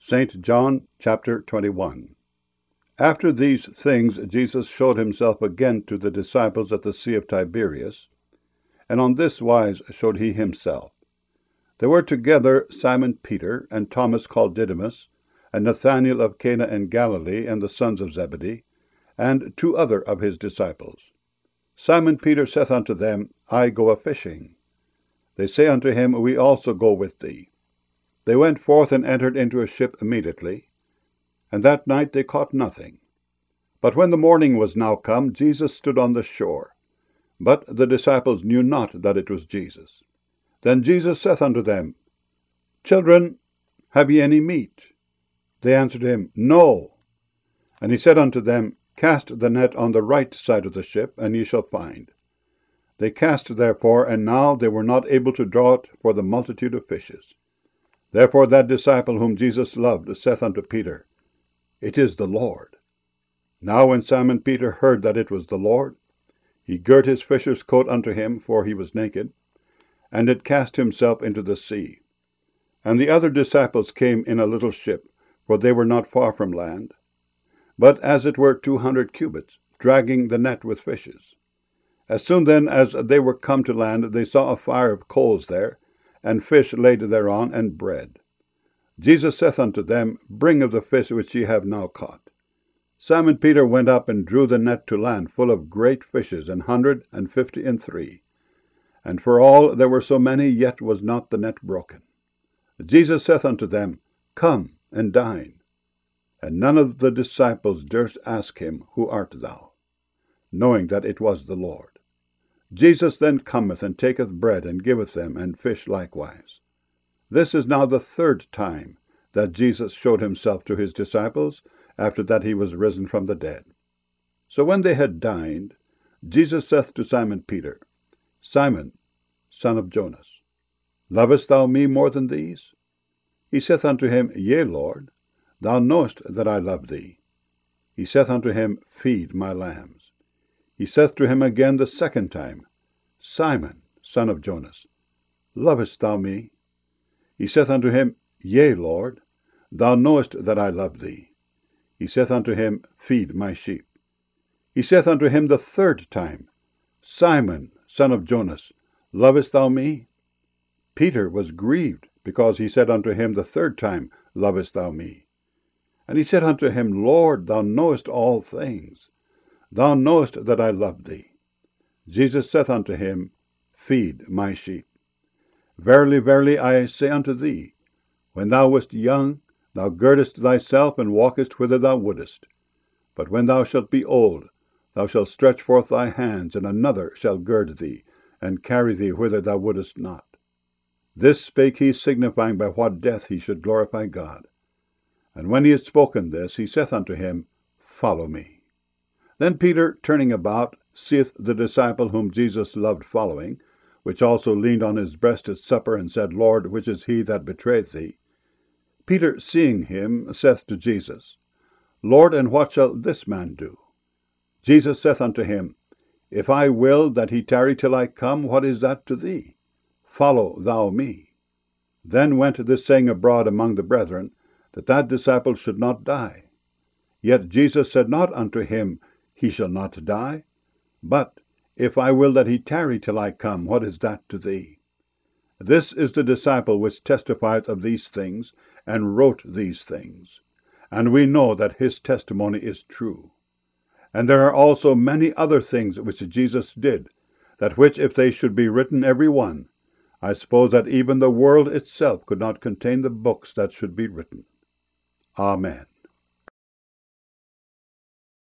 St. John chapter 21. After these things Jesus showed himself again to the disciples at the Sea of Tiberias, and on this wise showed he himself. There were together Simon Peter, and Thomas called Didymus, and Nathanael of Cana in Galilee, and the sons of Zebedee, and two other of his disciples. Simon Peter saith unto them, I go a-fishing. They say unto him, We also go with thee. They went forth and entered into a ship immediately, and that night they caught nothing. But when the morning was now come, Jesus stood on the shore. But the disciples knew not that it was Jesus. Then Jesus saith unto them, Children, have ye any meat? They answered him, No. And he said unto them, Cast the net on the right side of the ship, and ye shall find. They cast therefore, and now they were not able to draw it for the multitude of fishes. Therefore that disciple whom Jesus loved saith unto Peter, It is the Lord. Now when Simon Peter heard that it was the Lord, he girt his fisher's coat unto him, for he was naked, and did cast himself into the sea. And the other disciples came in a little ship, for they were not far from land, but as it were 200 cubits, dragging the net with fishes. As soon then as they were come to land, they saw a fire of coals there, and fish laid thereon, and bread. Jesus saith unto them, Bring of the fish which ye have now caught. Simon Peter went up and drew the net to land full of great fishes, 153. And for all there were so many, yet was not the net broken. Jesus saith unto them, Come and dine. And none of the disciples durst ask him, Who art thou? Knowing that it was the Lord. Jesus then cometh and taketh bread, and giveth them, and fish likewise. This is now the third time that Jesus showed himself to his disciples, after that he was risen from the dead. So when they had dined, Jesus saith to Simon Peter, Simon, son of Jonas, lovest thou me more than these? He saith unto him, Yea, Lord, thou knowest that I love thee. He saith unto him, Feed my lambs. He saith to him again the second time, Simon, son of Jonas, lovest thou me? He saith unto him, Yea, Lord, thou knowest that I love thee. He saith unto him, Feed my sheep. He saith unto him the third time, Simon, son of Jonas, lovest thou me? Peter was grieved, because he said unto him the third time, Lovest thou me? And he said unto him, Lord, thou knowest all things. Thou knowest that I love thee. Jesus saith unto him, Feed my sheep. Verily, verily, I say unto thee, when thou wast young, thou girdest thyself, and walkest whither thou wouldest. But when thou shalt be old, thou shalt stretch forth thy hands, and another shall gird thee, and carry thee whither thou wouldest not. This spake he, signifying by what death he should glorify God. And when he had spoken this, he saith unto him, Follow me. Then Peter, turning about, seeth the disciple whom Jesus loved following, which also leaned on his breast at supper, and said, Lord, which is he that betrayeth thee? Peter, seeing him, saith to Jesus, Lord, and what shall this man do? Jesus saith unto him, If I will that he tarry till I come, what is that to thee? Follow thou me. Then went this saying abroad among the brethren, that disciple should not die. Yet Jesus said not unto him, He shall not die. But, If I will that he tarry till I come, what is that to thee? This is the disciple which testifieth of these things, and wrote these things. And we know that his testimony is true. And there are also many other things which Jesus did, that which if they should be written every one, I suppose that even the world itself could not contain the books that should be written. Amen.